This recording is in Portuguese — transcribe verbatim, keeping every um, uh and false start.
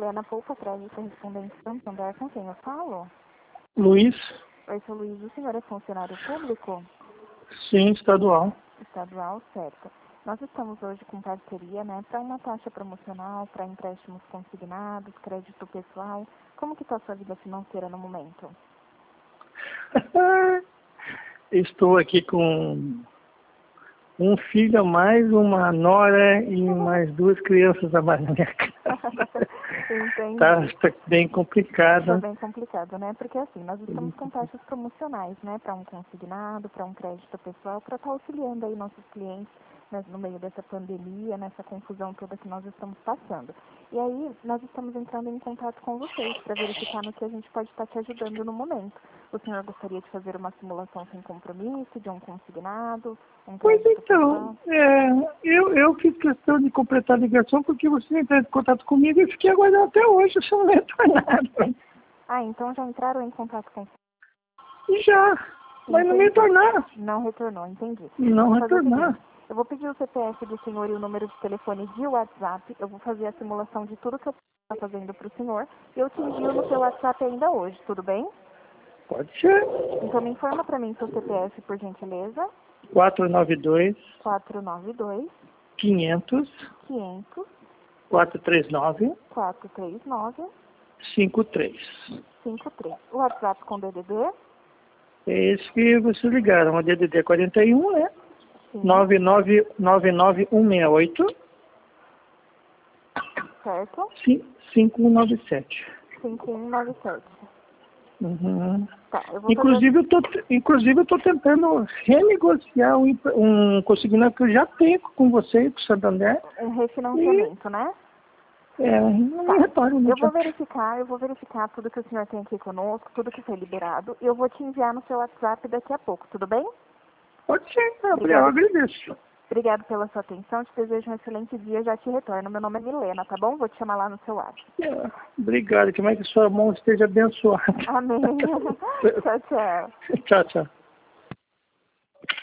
Milena Poupa, crédito correspondente Santander, com quem eu falo? Luiz? Oi, seu Luiz, o senhor é funcionário público? Sim, estadual. Estadual, certo. Nós estamos hoje com parceria, né, para uma taxa promocional, para empréstimos consignados, crédito pessoal. Como que está a sua vida financeira no momento? Estou aqui com um filho a mais, uma nora e mais duas crianças a mais na minha casa. Entendi. Tá, tá bem complicado. Tá bem complicado, né? Porque assim, nós estamos com taxas promocionais, né? Para um consignado, para um crédito pessoal, para estar auxiliando aí nossos clientes, né, no meio dessa pandemia, nessa confusão toda que nós estamos passando. E aí, nós estamos entrando em contato com vocês para verificar no que a gente pode estar te ajudando no momento. O senhor gostaria de fazer uma simulação sem compromisso, de um consignado, um Pois crédito então, pessoal? é, eu, eu fiz questão de completar a ligação porque você entrou em contato comigo e fiquei aguardando até hoje, você não retornaram. Ah, então já entraram em contato com... Já, mas não me Entendi. retornaram. Não retornou, entendi. Não Vou fazer o retornaram. seguinte, eu vou pedir o C P F do senhor e o número de telefone de WhatsApp. Eu vou fazer a simulação de tudo que eu estou fazendo para o senhor. E eu te envio no seu WhatsApp ainda hoje, tudo bem? Pode ser. Então me informa para mim seu C P F, por gentileza. quatro nove dois, quatro nove dois, quinhentos, quinhentos, quatro três nove, quatro três nove, cinco três. cinco três. O WhatsApp com D D D? É esse que vocês ligaram, a D D D quarenta e um, né? Sim. nove nove nove nove um seis oito, Certo? cinco um nove sete. cinco um nove sete. Uhum. Tá, eu vou Inclusive, eu tô, inclusive, eu tô tentando renegociar um, um consignado que eu já tenho com você, com o Santander. fazer um refinanciamento, e... né? É, não Tá. me retorno. Não Eu vou tinha... verificar, eu vou verificar tudo que o senhor tem aqui conosco, tudo que foi liberado, e eu vou te enviar no seu WhatsApp daqui a pouco, tudo bem? Pode ser, eu Obrigado. agradeço. Obrigado pela sua atenção, te desejo um excelente dia, já te retorno. Meu nome é Milena, tá bom? Vou te chamar lá no seu WhatsApp. É, obrigado, que mais que sua mão esteja abençoada. Amém. Tchau, tchau. Tchau, tchau.